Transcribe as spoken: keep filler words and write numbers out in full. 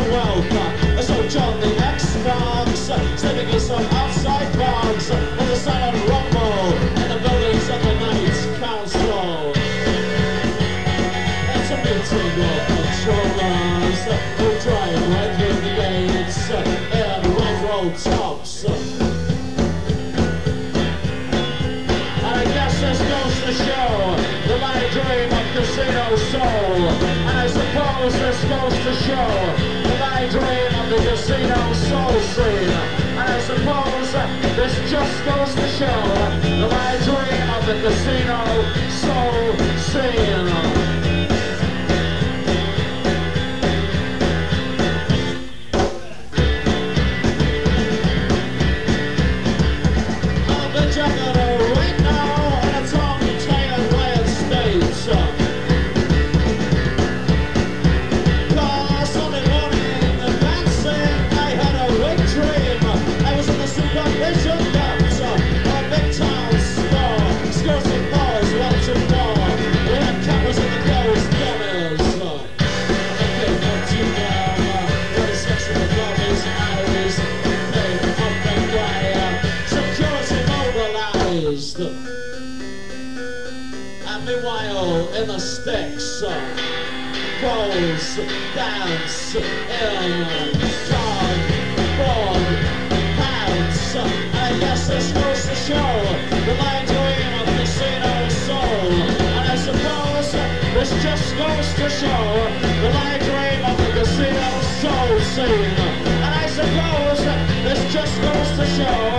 wealth. Uh, so John the X-Marks, uh, sleeping in some outside parks, uh, with a silent rumble in the buildings of the Knights Council. It's a meeting of controllers uh, who drive right through the gates uh, in red roll tops. And I guess this goes to show the light dream of Casino Soul. And I suppose this goes to show the light dream of the Casino Soul scene. And I suppose this just goes to show the light dream of the Casino Soul scene. And meanwhile, in the sticks, uh, balls dance in dog, bog, pants. And I guess this goes to show the light dream of Casino Soul. And I suppose this just goes to show the light dream of the Casino Soul scene. And I suppose this just goes to show